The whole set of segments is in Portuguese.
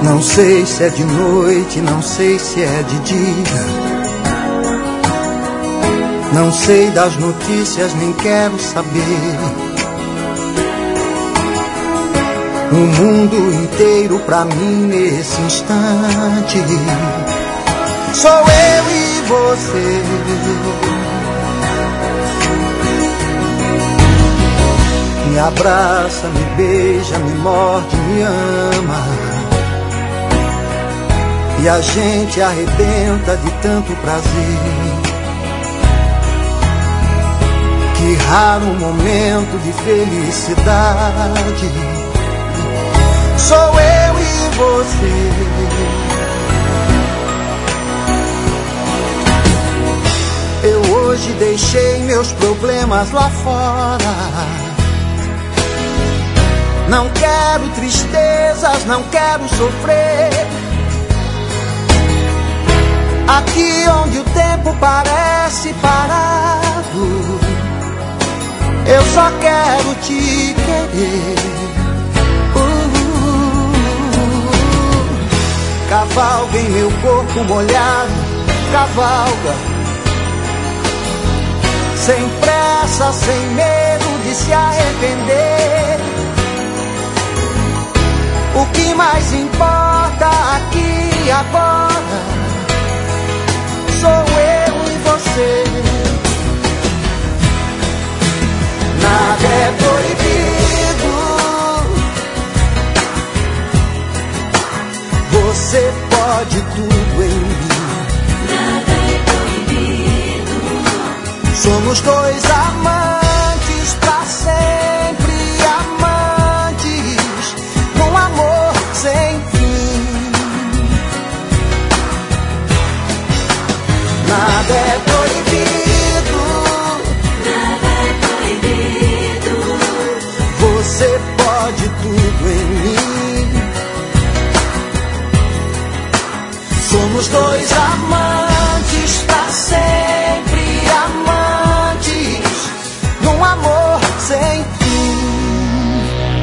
Não sei se é de noite, não sei se é de dia. Não sei das notícias, nem quero saber. O mundo inteiro pra mim nesse instante sou eu e você. Me abraça, me beija, me morde, me ama. E a gente arrebenta de tanto prazer. Que raro momento de felicidade sou eu e você. Eu hoje deixei meus problemas lá fora. Não quero tristezas, não quero sofrer. Aqui onde o tempo parece parado, eu só quero te querer. Cavalga em meu corpo molhado, cavalga. Sem pressa, sem medo de se arrepender. O que mais importa aqui e agora sou eu e você. Nada é proibido. Você pode tudo em mim. Nada é proibido. Somos dois amantes pra sempre, amantes num amor sem fim. Nada é proibido. Nada é proibido. Você pode tudo em mim. Somos dois amantes pra sempre, amantes num amor sem fim.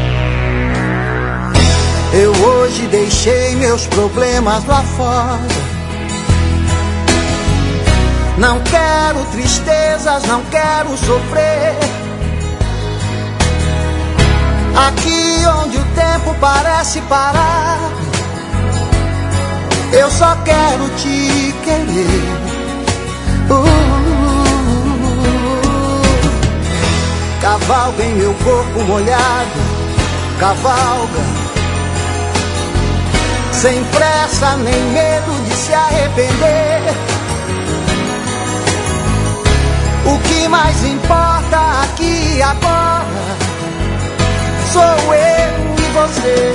Eu hoje deixei meus problemas lá fora. Não quero tristezas, não quero sofrer. Aqui onde o tempo parece parar, eu só quero te querer. Cavalga em meu corpo molhado, cavalga. Sem pressa nem medo de se arrepender. O que mais importa aqui e agora sou eu e você.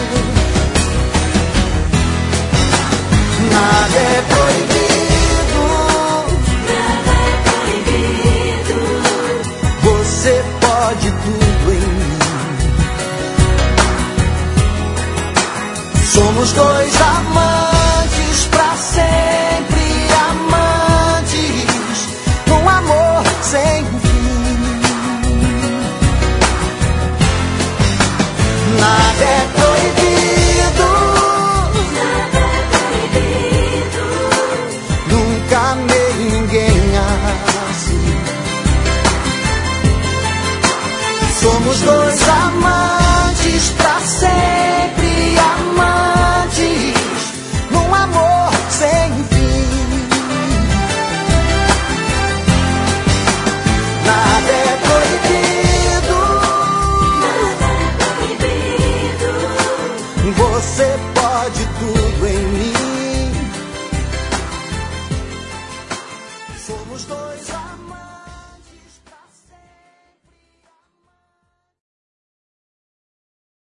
Nada é proibido. Nada é proibido. Você pode tudo em mim. Somos dois amantes pra sempre, amantes num amor sem fim. Nada é proibido. Nada é proibido. Nunca amei ninguém assim. Somos dois amantes pra sempre, amantes num amor sem fim. Nada é proibido. Nada é proibido. Você pode tudo